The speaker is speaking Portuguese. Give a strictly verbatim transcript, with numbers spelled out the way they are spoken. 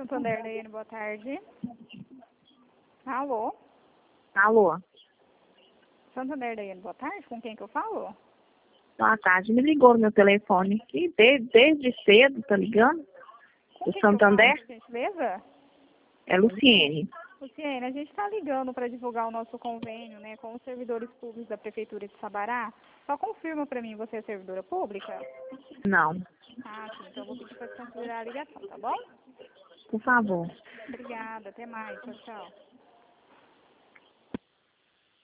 Santander, Daiane, boa tarde. Alô? Alô? Santander, Daiane, boa tarde. Com quem que eu falo? Boa tarde. Me ligou no meu telefone. E desde, desde cedo, tá ligando? Com Do quem Santander? que eu falo, por gentileza? É Luciene. Luciene, a gente está ligando para divulgar o nosso convênio, né, com os servidores públicos da Prefeitura de Sabará. Só confirma para mim, você é servidora pública? Não. Ah, sim. Então eu vou pedir para considerar a ligação, tá bom? Por favor. Obrigada. Até mais. Tchau, tchau.